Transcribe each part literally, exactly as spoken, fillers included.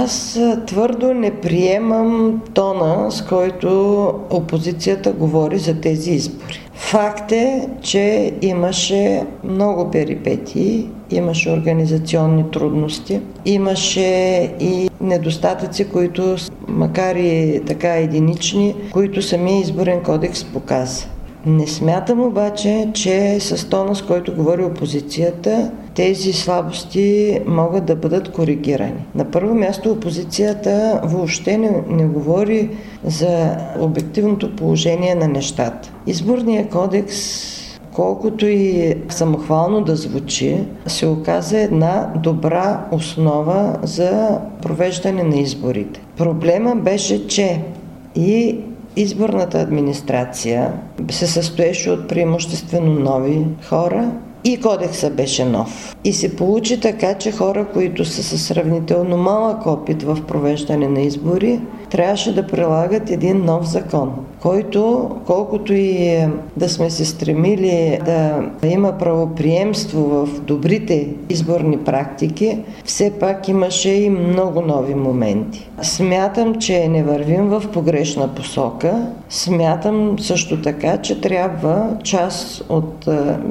Аз твърдо не приемам тона, с който опозицията говори за тези избори. Факт е, че имаше много перипетии, имаше организационни трудности, имаше и недостатъци, които, макар и така единични, които самия изборен кодекс показа. Не смятам обаче, че с тона, с който говори опозицията, тези слабости могат да бъдат коригирани. На първо място опозицията въобще не, не говори за обективното положение на нещата. Изборният кодекс, колкото и самохвално да звучи, се оказа една добра основа за провеждане на изборите. Проблема беше, че и изборната администрация се състоеше от преимуществено нови хора и кодекса беше нов. И се получи така, че хора, които са със сравнително малък опит в провеждане на избори, трябваше да прилагат един нов закон, който, колкото и да сме се стремили да има правоприемство в добрите изборни практики, все пак имаше и много нови моменти. Смятам, че не вървим в погрешна посока. Смятам също така, че трябва част от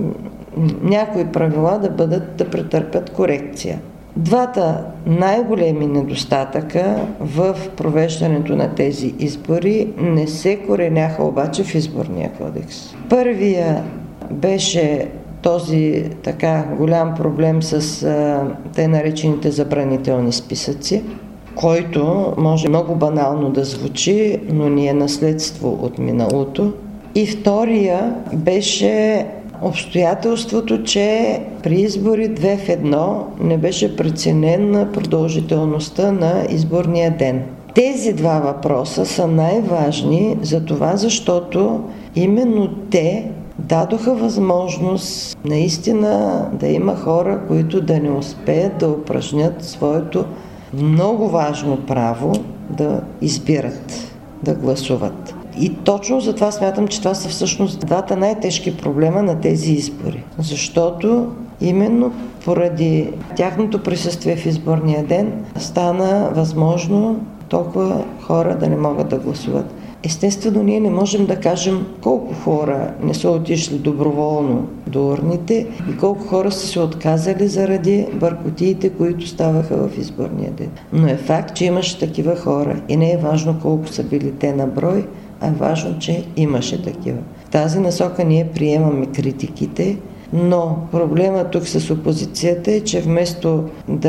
някои правила да бъдат, да претърпят корекция. Двата най-големи недостатъка в провеждането на тези избори не се кореняха обаче в изборния кодекс. Първия беше този така голям проблем с а, тъй наречените забранителни списъци, който може много банално да звучи, но ни е наследство от миналото. И втория беше обстоятелството, че при избори две в едно не беше преценена продължителността на изборния ден. Тези два въпроса са най-важни за това, защото именно те дадоха възможност наистина да има хора, които да не успеят да упражнят своето много важно право да избират, да гласуват. И точно затова смятам, че това са всъщност двата най-тежки проблема на тези избори. Защото именно поради тяхното присъствие в изборния ден стана възможно толкова хора да не могат да гласуват. Естествено, ние не можем да кажем колко хора не са отишли доброволно до урните и колко хора са се отказали заради бъркотиите, които ставаха в изборния ден. Но е факт, че имаше такива хора и не е важно колко са били те на брой, а е важно, че имаше такива. В тази насока ние приемаме критиките, но проблема тук с опозицията е, че вместо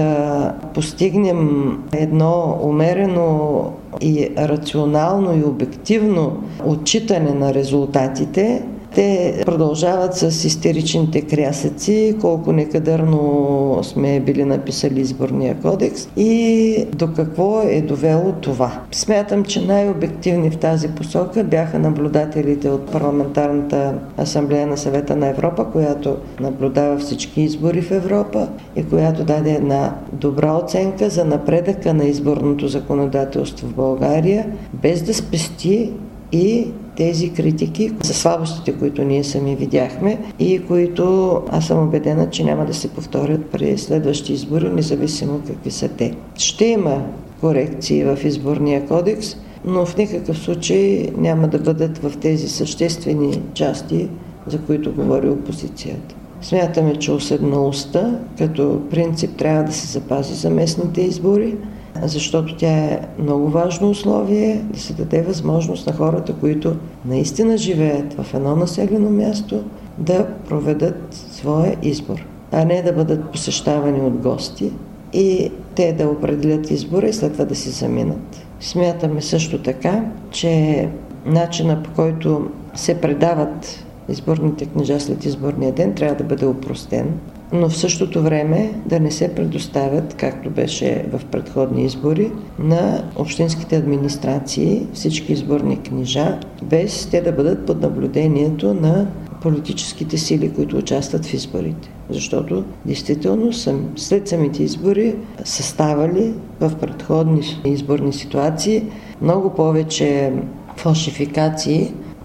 да постигнем едно умерено и рационално и обективно отчитане на резултатите, те продължават с истеричните крясъци, колко некадърно сме били написали изборния кодекс и до какво е довело това. Смятам, че най-обективни в тази посока бяха наблюдателите от Парламентарната асамблея на Съвета на Европа, която наблюдава всички избори в Европа и която даде една добра оценка за напредъка на изборното законодателство в България, без да спести и тези критики за слабостите, които ние сами видяхме и които аз съм убедена, че няма да се повторят при следващи избори, независимо какви са те. Ще има корекции в изборния кодекс, но в никакъв случай няма да бъдат в тези съществени части, за които говори опозицията. Смятаме, че уседналостта като принцип трябва да се запази за местните избори, защото тя е много важно условие да се даде възможност на хората, които наистина живеят в едно населено място, да проведат своя избор, а не да бъдат посещавани от гости и те да определят избора и след това да си заминат. Смятаме също така, че начина, по който се предават изборните книжа след изборния ден, трябва да бъде опростен, но в същото време да не се предоставят, както беше в предходни избори, на общинските администрации всички изборни книжа, без те да бъдат под наблюдението на политическите сили, които участват в изборите. Защото, действително, съм, след самите избори са ставали в предходни изборни ситуации много повече фалшификации,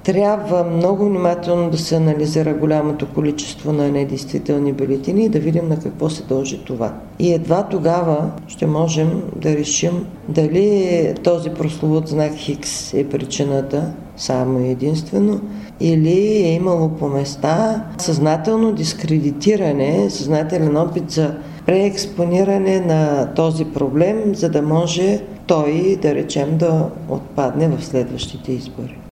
трябва много внимателно да се анализира голямото количество на недействителни бюлетини и да видим на какво се дължи това. И едва тогава ще можем да решим дали този прословут знак Хикс е причината само и единствено, или е имало по места съзнателно дискредитиране, съзнателен опит за преекспониране на този проблем, за да може той, да речем, да отпадне в следващите избори.